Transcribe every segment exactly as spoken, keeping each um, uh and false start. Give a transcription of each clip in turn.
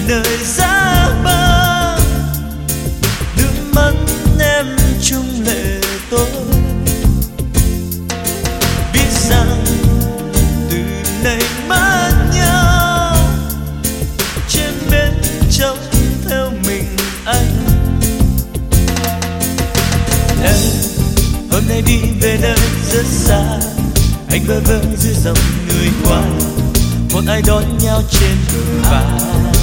nơi giá băng, nước mắt em chung lệ tôi. Biết rằng từ nay mất nhau, trên bên trong theo mình anh. Em hôm nay đi về nơi rất xa, anh bơ vơ giữa dòng người qua, một ai đón nhau trên bờ vai.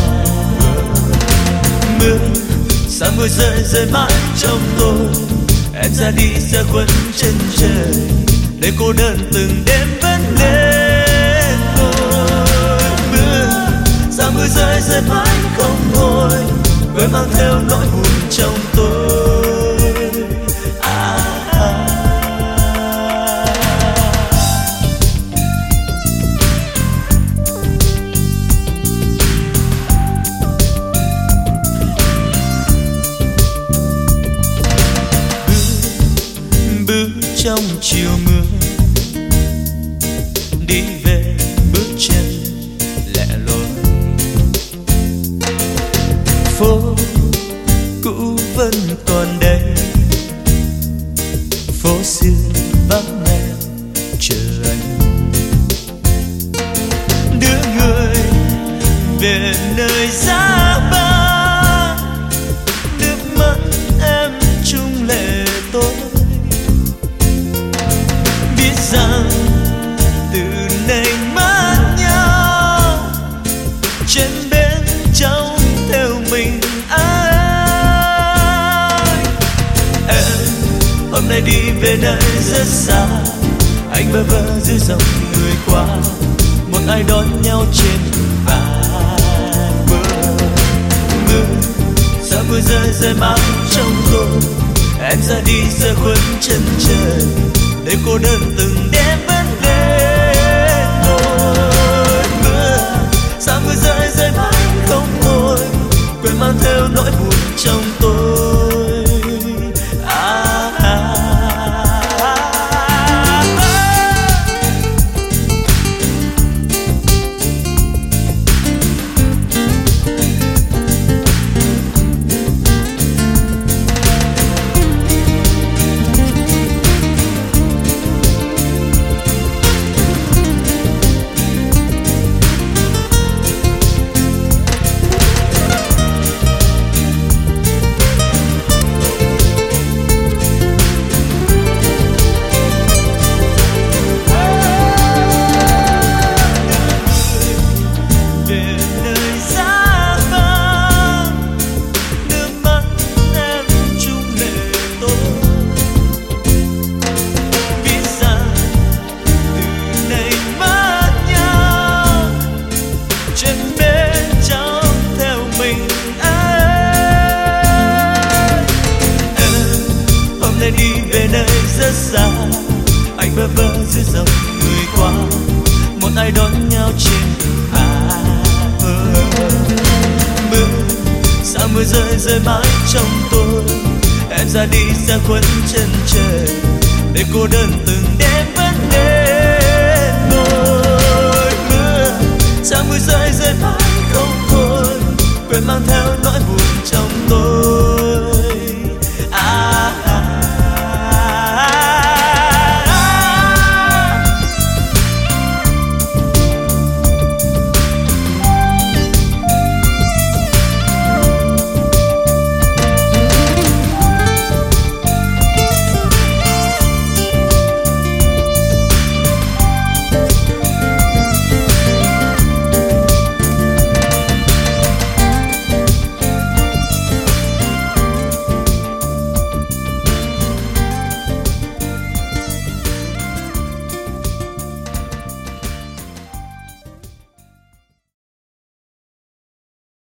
Mưa sao mưa rơi rơi mãi trong tôi, em ra đi xa khuất chân trời, để cô đơn từng đêm vẫn lên ngồi. Mưa sao mưa rơi rơi mãi không thôi, vẫn mang theo nỗi buồn trong tôi. À, à. Bước trong chiều mưa, đi về bước chân lẻ loi. Phố cũ vẫn còn đây, phố xưa vắng em chờ anh. Đưa người về nơi giá băng, nước mắt em chung lệ tôi. Biết rằng từ nay mất nhau, trên bên trong theo mình ai. Em hôm nay đi về nơi rất xa, anh bơ vơ giữa dòng người qua, một ai đón nhau trên vai. Mưa mưa sao mưa rơi rơi mãi trong tôi, em ra đi xa khuất chân trời, để cô đơn từng đêm vẫn lên ngồi. Mưa sao mưa rơi rơi mãi không thôi, quên mang theo nỗi buồn trong tôi. À, à, à, à. Đi về nơi rất xa, anh bơ vơ giữa dòng người qua, một ai đón nhau trên vai. Mưa sao mưa rơi rơi mãi trong tôi, em ra đi xa khuất chân trời, để cô đơn từng đêm vẫn đến ngồi. Mưa sao mưa rơi rơi mãi không thôi, quên mang theo